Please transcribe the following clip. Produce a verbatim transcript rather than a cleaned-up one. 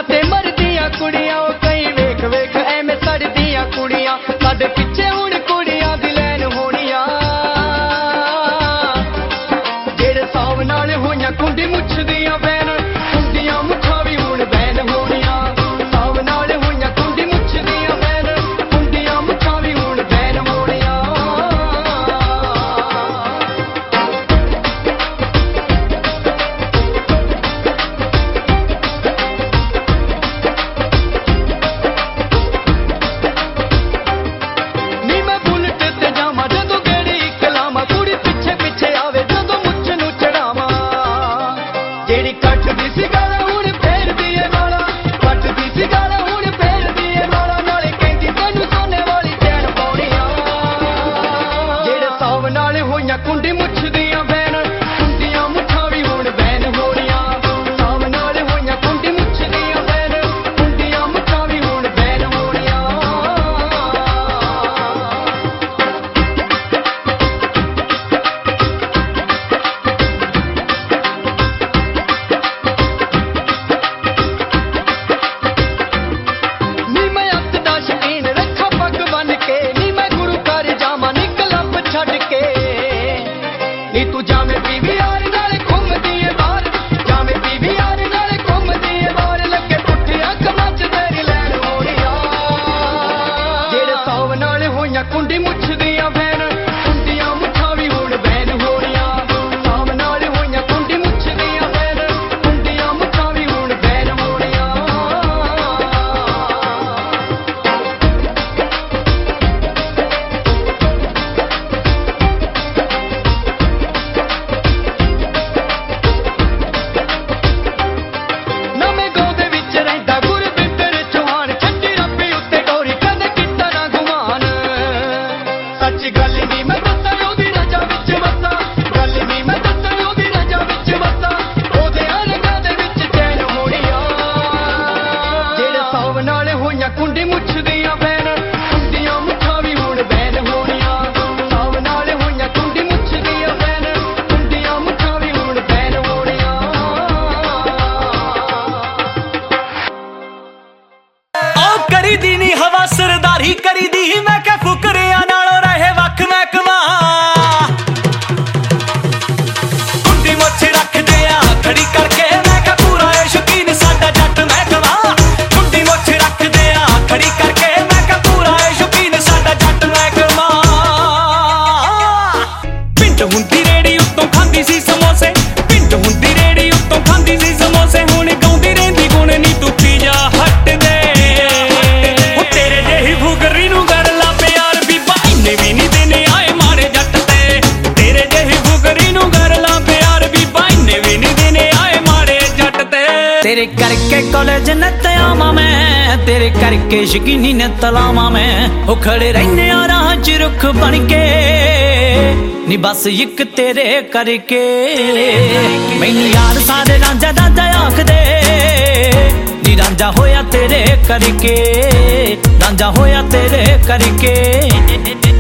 नशा ते मरदियां कुड़ियां कई वेख वेख एवें सड़दियां कुड़ियां साडे पिछे हुण कुड़ियां दी लैन होनियां जेड़े साव नाल होइयां कुंडी मुछ दियां बैन कुंडियां मुछां भी हुण बैन होनियां साव नाल होइयां कुंडी मुछ दियां बैन कुंडियां मुछां भी हुण बैन होनियां कुंडी मुछ दियां बैन कुंडियां मुछां भी हुण बैन होनियां साव नाल होइयां कुंडी मुछ दियां बैन कुंडियां मुछां भी हुण बैन होनियां नी मैं अत दा शकीन रखा पग बन के नी मैं गुरु घर जावां नी क्लब छड्ड के नी तू जावे पीवीआर नाल घुमदी ए बाहर जावे पीवीआर नाल घुमदी ए बाहर लगे पुट्ठियां कमां च तेरी लैन होनियां जेड़े साव नाल होइयां कुंडी मुछ दियां बैन कुंडियां मुछां भी हुण बैन होनियां साव नाल होइयां कुंडी मुछ दियां बैन कुंडियां मुछां भी हुण बैन होनियां कुंडी मुछ दियां बैन कुंडियां मुछां भी हुण बैन होनियां साव नाल होइयां कुंडी मुछ दियां बैन कुंडियां मुछां भी हुण बैन होनियां ओ करी दी नी हवा सरदारी करी दी मैं क्या फुकरियां नालों रहे वख मैं कमा कुंडी मुछ रख दिया खड़ी करके मैं क्या पूरा है शौकीन साडा जट मैं कमा कुंडी मुछ रख दिया खड़ी करके मैं क्या पूरा है शौकीन साडा जट मैं कमा पिंड हुंदी रेड़ी उत्तों खांदी सी समोसे पिंड हुंदी रेड़ी उत्तों खांदी सी समोसे हुण गाउंदी रहिंदी गुण नी तू पीजा हट दे ओ तेरे जेही भुगरी नूं कर ला प्यार बीबा इन्ने भी नी देने आए मारे जट ते तेरे जेही भुगरी नूं कर ला प्यार बीबा इन्ने भी नी देने आए मारे जट ते तेरे करके कॉलेज नत आवां मैं तेरे करके शकीनी ने तलावां मैं ओ खड़े रहने आ राह च रुख बन के नी बस इक तेरे करके मैनू यार सारे रांझा रांझा आखदे नी रांझा होया तेरे करके रांझा होया तेरे करके